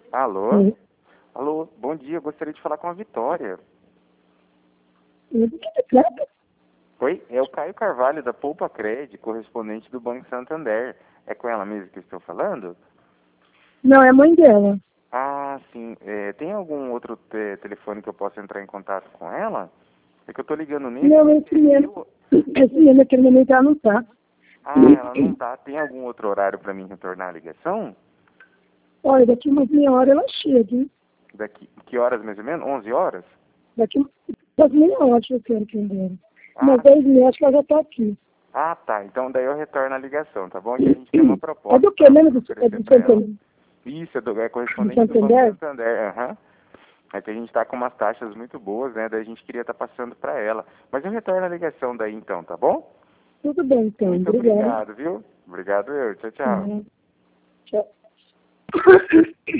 Alô? Oi. Alô, bom dia, eu gostaria de falar com a Vitória. E do que se trata? Oi, é o Caio Carvalho, da Poupa Cred, correspondente do Banco Santander. É com ela mesmo que eu estou falando? Não, é a mãe dela. Ah, sim. Tem algum outro telefone que eu possa entrar em contato com ela? É que eu estou ligando nele. Não, esse mesmo. Esse mesmo, naquele momento ela não tá. Ah, ela não tá. Tem algum outro horário para mim retornar a ligação? Olha, daqui umas meia hora ela chega, hein? Daqui, que horas mais ou menos? 11 horas? Daqui umas meia hora eu quero que eu dera. Umas Ah, 10 h acho que ela já tá aqui. tá. Então daí eu retorno a ligação, tá bom? Que a gente tem uma É proposta do que mesmo? É oferecer do para ela. Santander? Isso, é Do correspondente do Banco Santander? Santander, aham. É que a gente está com umas taxas muito boas, né? Daí a gente queria estar passando para ela. Mas eu retorno a ligação daí então, tá bom? Tudo bem, então. Muito Obrigada. obrigado, viu? Obrigado eu. Tchau, tchau. Tá. Tchau.